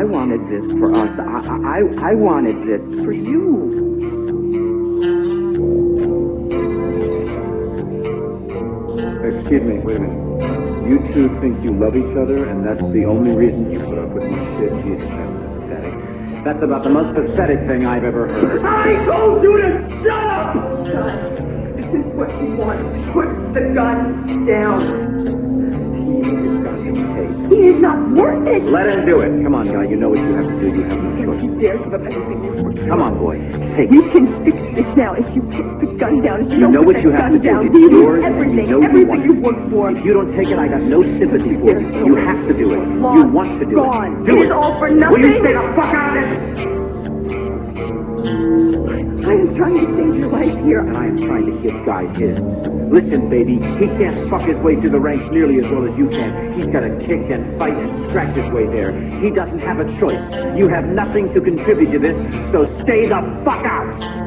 I wanted this for us. I wanted this for you. Excuse me, wait a minute. You two think you love each other, and that's the only reason you put up with my shit? Jesus, that's pathetic. That's about the most pathetic thing I've ever heard. I told you to shut up! Son, this is what you want. Put the gun down. He is not worth it. Let him do it. Come on, guy. You know what you have to do. You have no choice. You dare give up everything you've worked for. Come on, boy. Take You it. can fix this now if you put the gun down. If you You know don't what put you that have gun to do. down, It's you lose yours. everything. You know you Everything want you've worked for. If you don't take it, I got no sympathy for you. You have to do it. You want to do Gone. it. Do It it. is all for nothing. Will you stay the fuck out of this? I am trying to save your life here. And I am trying to give Guy his. Listen, baby, he can't fuck his way through the ranks nearly as well as you can. He's got to kick and fight and scratch his way there. He doesn't have a choice. You have nothing to contribute to this, so stay the fuck out!